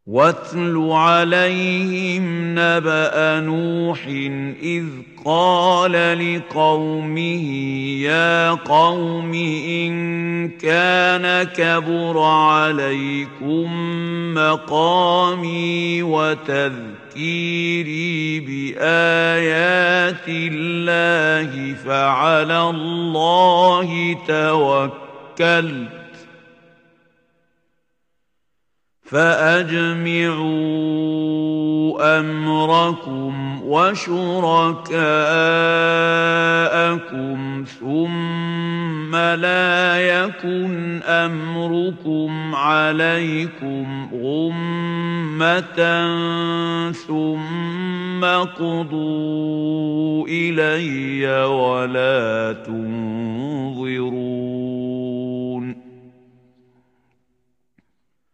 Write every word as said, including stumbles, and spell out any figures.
واتل عليهم نبأ نوح إذ قال لقومه يا قوم إن كان كبر عليكم مقامي وتذكيري بآيات الله فعلى الله توكلت فأجمعوا أمركم وشركاءكم ثم لا يكن أمركم عليكم غمة ثم قضوا إلي ولا تنظرون